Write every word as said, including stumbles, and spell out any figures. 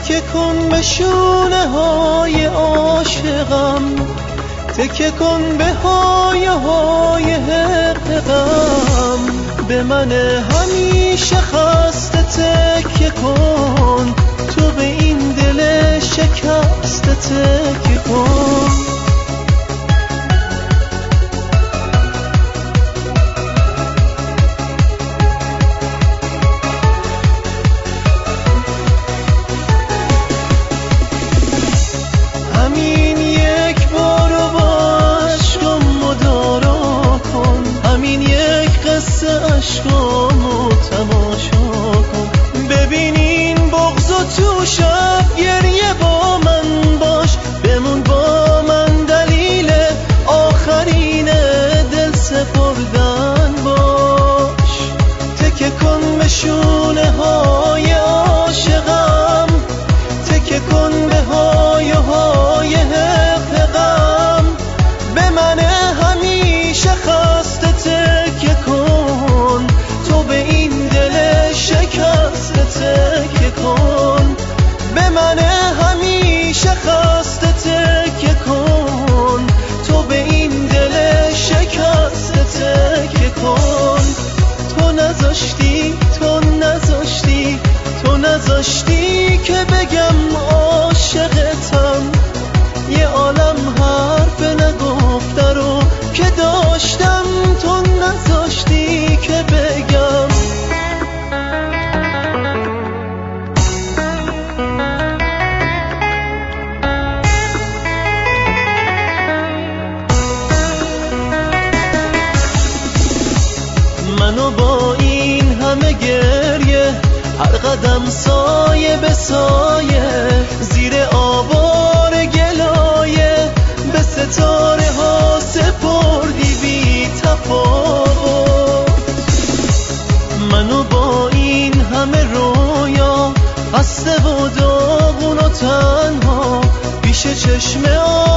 تکه کن به شونه های عاشقم، تکه کن به های های حقم. به من همیشه خسته تکه کن، تو به این دل شکسته تکه کن. همین یک بار با عشقم مدارا کن، همین یک قصه عشقامو تماشا کن. ببین این بغض و تو شب گریه با من باش، بمون با من دلیل آخرین دل سپردن باش. تکه کن به شونه های عاشقم، تکه کن به های های حقم. به من همیشه خسته تکه کن، تو به این دل شکسته تکه کن. به من همیشه خسته تکه کن، تو به این دل شکسته تکه کن. تو نذاشتی، تو نذاشتی، تو نذاشتی که بگم عاشقتم. یه عالم حرف نگفته رو که داشتم، تو نذاشتی که بگم. منو با این همه گریه، هر قدم سایه به سایه، زیر آوار گلایه به ستاره ها سپردی بی تفاوت. منو با این همه رویا، خسته و داغون و تنها، پیش چشم